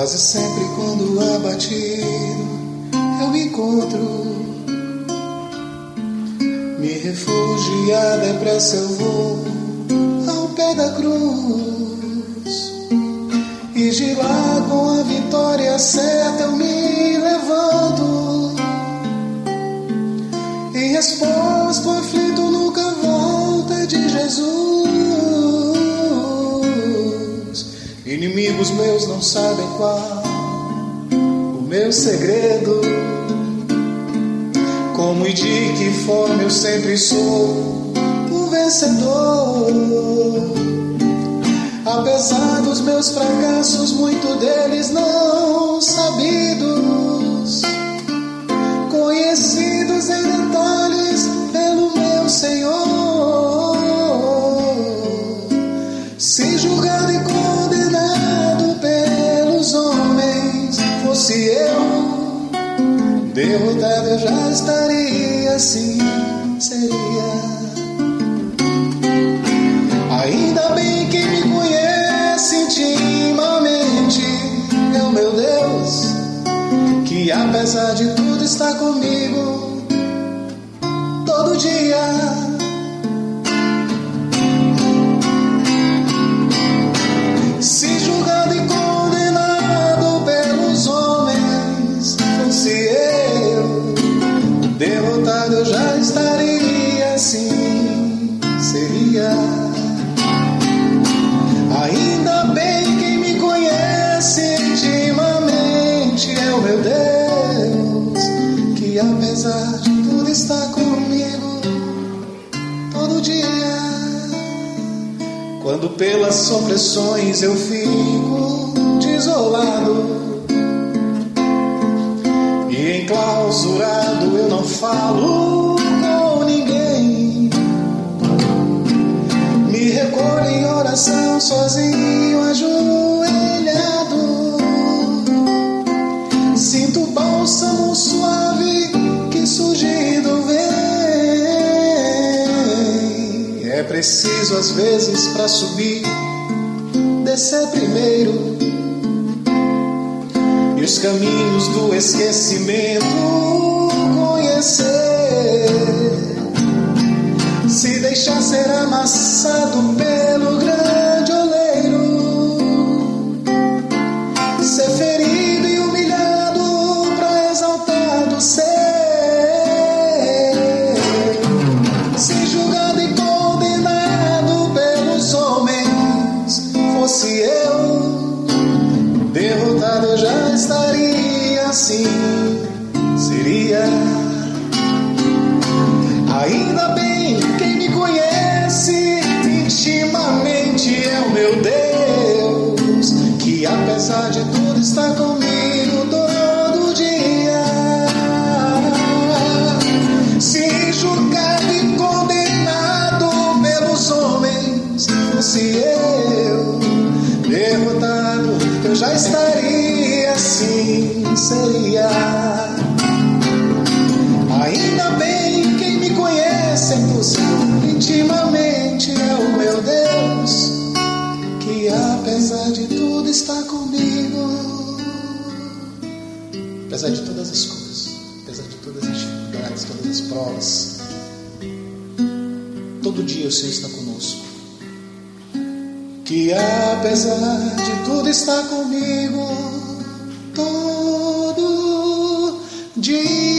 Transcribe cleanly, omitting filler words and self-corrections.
Quase sempre quando abatido eu me encontro, me refugiar depressa eu vou ao pé da cruz, e de lá com a vitória certa eu me levanto. Em resposta ao aflito nunca volta de Jesus. Inimigos meus não sabem qual o meu segredo, como e de que forma eu sempre sou o vencedor. Apesar dos meus fracassos, muito deles não sabidos, conhecidos em detalhes pelo meu Senhor. Se julgado e condenado pelos homens fosse eu, derrotado eu já estaria, assim seria. Ainda bem que me conhece intimamente, é o meu Deus, que apesar de tudo está comigo todo dia. Se julgado e condenado pelos homens fosse eu, derrotado eu já estaria, assim seria. Ainda bem quem me conhece intimamente é o meu Deus, que apesar de tudo está comigo todo dia. Quando pelas opressões eu fico desolado e enclausurado, eu não falo com ninguém. Me recolho em oração sozinho, ajoelhado. Sinto o bálsamo suave que surgindo vem. É preciso às vezes para subir, descer primeiro, e os caminhos do esquecimento conhecer. Se deixar ser amassado pelo grande oleiro, ser ferido e humilhado pra exaltado ser. Se julgado e condenado pelos homens fosse eu, derrotado eu já estaria, assim seria. Ainda bem quem me conhece intimamente é o meu Deus, que apesar de tudo está comigo todo dia. Se julgado e condenado pelos homens fosse eu, derrotado eu já estaria, assim seria. Ainda bem quem me conhece intimamente é o meu Deus, que apesar de tudo está comigo. Apesar de todas as coisas, apesar de todas as dificuldades, todas as provas, todo dia o Senhor está conosco. Que apesar de tudo está comigo todo dia.